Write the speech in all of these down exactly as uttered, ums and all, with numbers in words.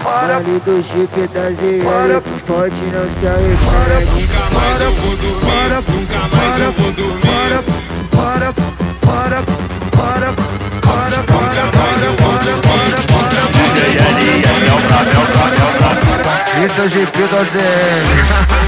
Baile do Jeep da Z L, pode não se arrepender. Nunca mais eu vou dormir, nunca mais eu vou dormir. Para, para, para, para, Nunca mais eu vou dormir. esse é o Jeep da Z L.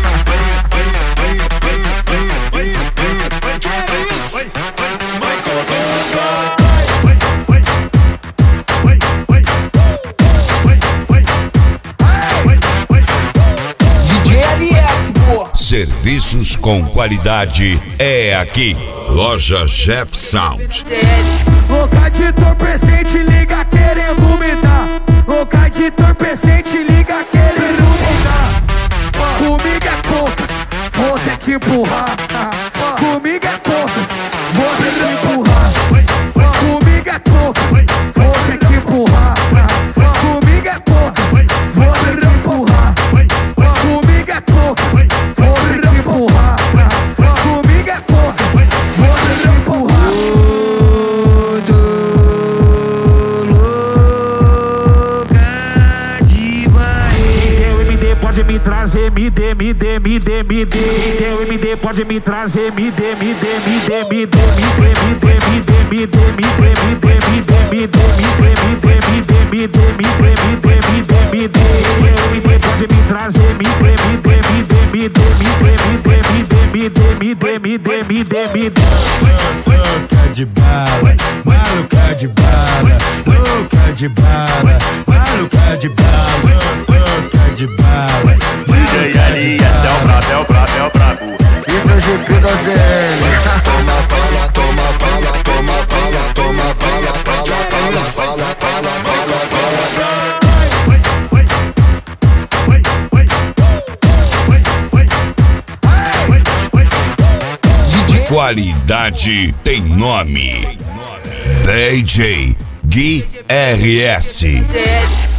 Serviços com qualidade é aqui. Loja Jeff Sound. Louca de entorpecente, liga querendo me dar. Louca de entorpecente, liga querendo me dar. Comigo é poucas, vou ter que empurrar. Comigo é poucas, vou ter que empurrar. Comigo é poucas, vou ter que empurrar. Comigo é poucas, vou ter que empurrar. Comigo é poucas, vou ter que empurrar. Comigo é poucas, vou ter que empurrar. Pode me trazer, me dê, me dê, me dê, me dê. Teu M D pode me trazer, me dê, me dê, me dê, me dê, me dê, me dê, me dê, me dê, me dê, me dê, me dê, me dê, me dê, me dê, me dê, me dê, me dê, me dê, me dê. Teu M D pode me trazer, me dê, me dê, me dê, me dê, me dê, me dê, me dê, me dê, me dê, me dê, me dê. Louca de bala, maluca de bala, louca de bala, maluca de bala, louca de bala. D J Ali, esse é o brabo, é o brabo, é o brabo. Isso é o G P da Z L. Toma bala, toma bala, toma bala, toma bala, bala, bala, bala, bala, bala, bala. Qualidade tem nome. D J Gui R S.